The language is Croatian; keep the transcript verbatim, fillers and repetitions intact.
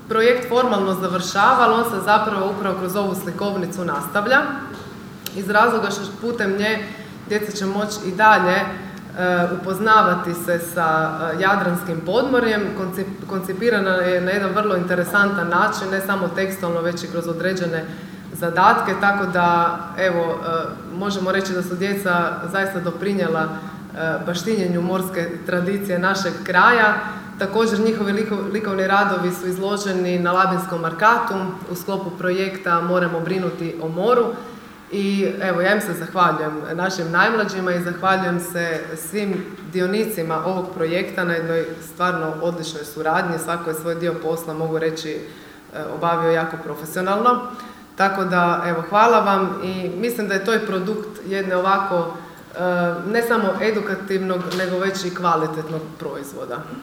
projekt formalno završava, ali on se zapravo upravo kroz ovu slikovnicu nastavlja. Iz razloga što putem nje djeca će moći i dalje upoznavati se sa jadranskim podmorjem. Koncipirana je na jedan vrlo interesantan način, ne samo tekstualno, već i kroz određene zadatke, tako da evo, možemo reći da su djeca zaista doprinijela baštinjenju morske tradicije našeg kraja. Također njihovi likovni radovi su izloženi na Labinskom Markatu u sklopu projekta Moremo brinuti o moru. I evo, ja im se zahvaljujem našim najmlađima i zahvaljujem se svim dionicima ovog projekta na jednoj stvarno odličnoj suradnji. Svako je svoj dio posla, mogu reći, obavio jako profesionalno. Tako da, evo, hvala vam i mislim da je to i produkt jedne ovako, ne samo edukativnog, nego već i kvalitetnog proizvoda.